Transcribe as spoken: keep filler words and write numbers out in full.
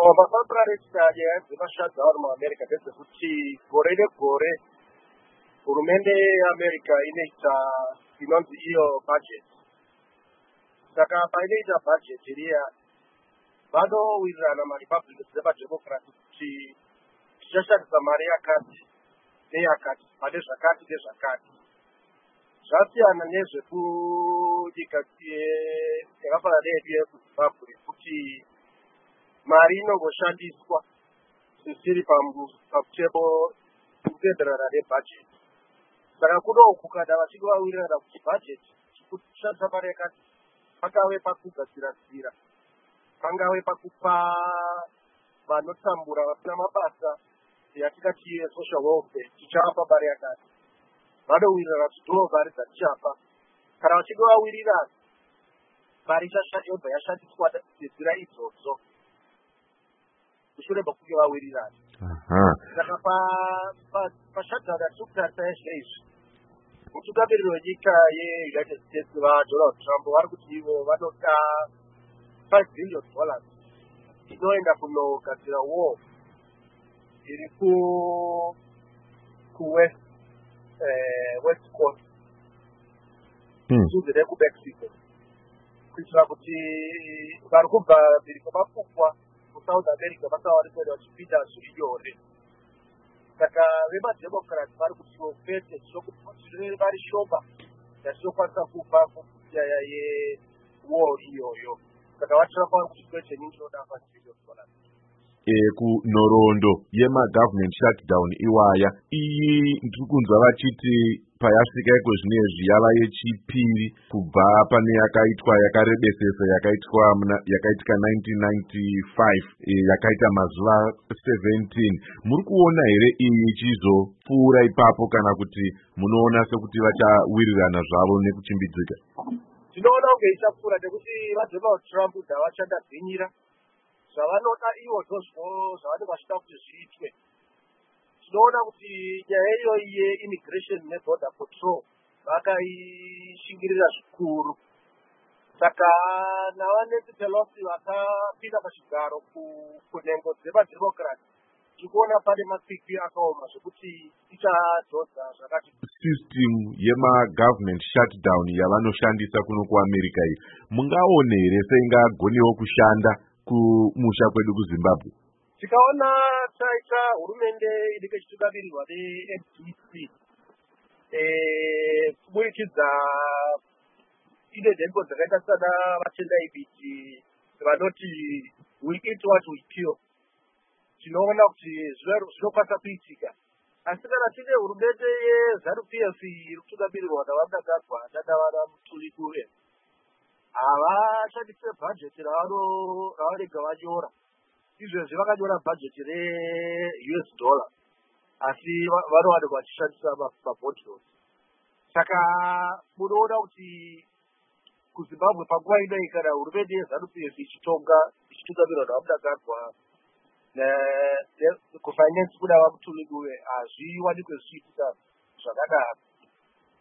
mapapuraritari dzemashadhauri muamerica ndedzekuti gore negore hurumende yeamerica inoita inonzi iyo budget. Saka painoita budget riya vanowirirana marepublicans nemademocrats kuti tichashandisa mari yakati neyakati pane zvakati nezvakati. Zvasiyana nezvekunyika yakafanana neyedu yekuzimbabwe kuti mari inongoshandiswa zvisiri pamutemo kutenderana nebhajeti. Saka kunoku kana vachinge vawirirana kuti bhajeti kushandisa mari yakati pangave pakugadzira nzira, pangave pakupa vanotambura vasina mabasa yatingati social welfare tichapa mari yakati, vanowirirana kuti ndo mari dzatichapa. Kana vachinge vawirirana mari yobva yashandiswa nenzira idzodzo mushure mekunge vawirirana. Saka pashadhauri atiri kutarisa izvi izvi mutungamiriri wenyika yeunited states vadonald trump vari kuti ivo vanoda five billion dollars inoenda kunogadzira wall iri kuwest west coast sudzi nekumexico kuitira kuti vari kubva mbiri kwemapfupwa South America vasawanikwa vachipinda zviri nyore. Saka vemademocrats vari kuti ofete zvinokuti vari shoma yatinokwanisa kupa nyaya yewall iyoyo. Saka vatiramba vari kuti kwete nyingi inoda five billion dollars. Kunhoroondo yemagovernment shutdown iwaya iyi ndiri kunzwa vachiti payasvika iko zvinezvi yava yechipiri kubva pane yakaitwa yakarebesesa yakaitwa yakaitika nineteen ninety-five yakaita mazuva seventeen. Muri kuona here iyi ichizopfuura ipapo kana kuti munoona sekuti vachawirirana zvavo nekuchimbidzika? Tinoona kunge ichapfuura nekuti vaDonald Trump ndavachadabhinyira zvavanoda ivo ndozvo zvavanenge vachida kuti zviitwe. Tinoona kuti nyaya iyoyi yeimmigration neborder control vakaishingirira zvikuru. Saka navanancy Pelosi vakapinda pachigaro kunhengo dzemademocrats tikuona pane makwikwi akaoma zvekuti ichadzodza zvakati. System yemagovernment shutdown yavanoshandisa kuno kuamerica iyi mungaone here seingagonewo kushanda kumusha kwedu kuZimbabwe? Tikaona taita hurumende inenge ichitungamirirwa ne-M D C kuburikidza ine nhengo dzakaita sana vatendai biti vanoti we eat what we kill. Tinoona kuti zvinokwanisa kuitika, asi kana tine hurumende yeZanu P F iri kutungamirirwa navamnangagwa nanavana Mutulikuwe havashandise bhajeti ravanenge vanyora. Izvezvi vakanyora bhajeti re-U S dollar asi vanowanikwa vachishandisa mabhodhills. Saka munoona kuti kuZimbabwe panguva inoi kana hurumende yeZanu P F ichitonga ichitungamirwa navamnangagwa kufinance kuna vamutulikuwe hazviwanikwe zvichiitika zvakanaka.